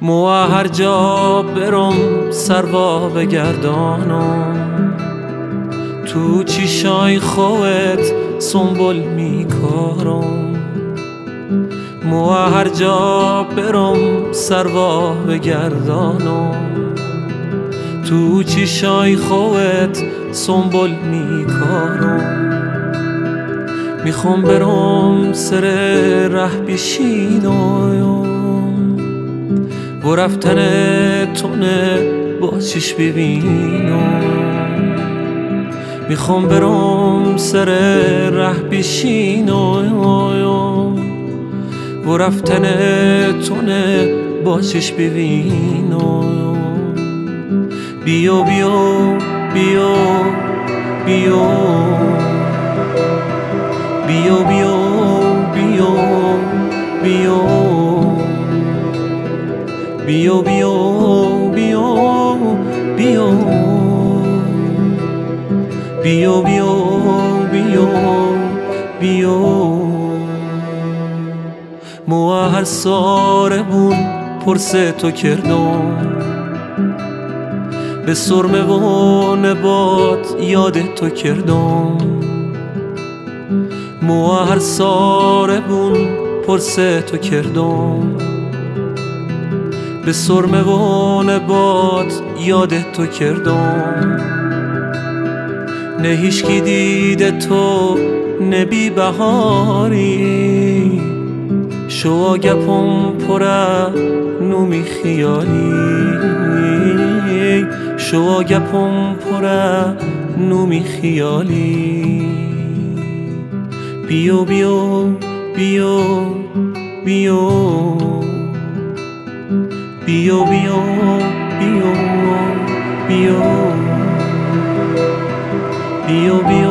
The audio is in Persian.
مو هر جا برم سروا بگردانم، تو چیشای خوت سنبول میکارم. مو هر جا برم سروا بگردانم، تو چیشای خوت سنبول میکارم. میخوام برم سر ره بشینم و رفتن تونه با چشم ببینم. میخوام برم سر ره بشینم و رفتن تونه با چشم ببینم. بیا بیا بیا بیا بیا بیا بیا بیا بیا بیا بیا بیا بیا بیا بیا بیا. مو هر ساربون پرسه تو کردم، به سرمه و نبات یاد تو کردم. مو هر ساربون پرسه تو کردم، به سرمه و نبات یاد تو کردم. نه هیچکی دیده تو نبی بهاری، شو گپم پره نومی خیالی، شو گپم پره نومی خیالی. بیا بیا بیا بیا بیا بیا بیا بیا بیا بیا